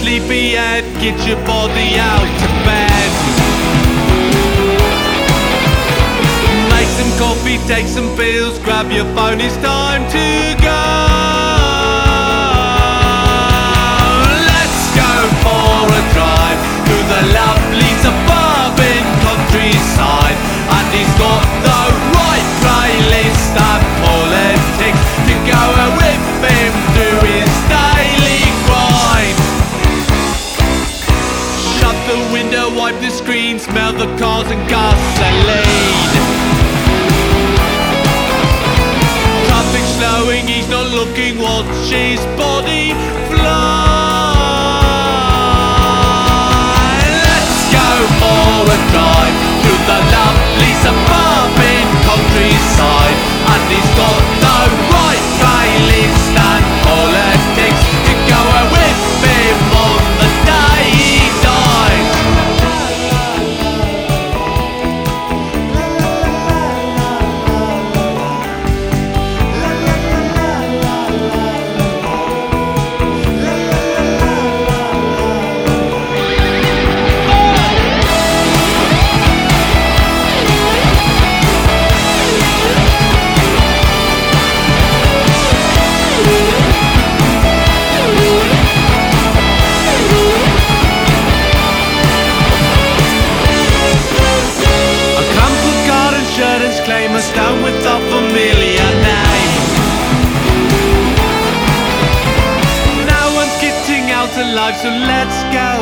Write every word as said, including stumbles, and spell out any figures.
sleepyhead, get your body out to bed. Make some coffee, take some pills, grab your phone, it's time to go. Let's go for a drive to the lovely suburban countryside. And he's got the right playlist and politics to go with him to his daily grind. Shut the window, wipe the screen, smell the cars and gasoline. Traffic slowing, he's not looking, watch his body fly. Let's go for a drive to the lovely suburban countryside. And he's got the right playlist and politics to go with him on the day he dies. Claim us down with a familiar name. No one's getting out alive, so let's go.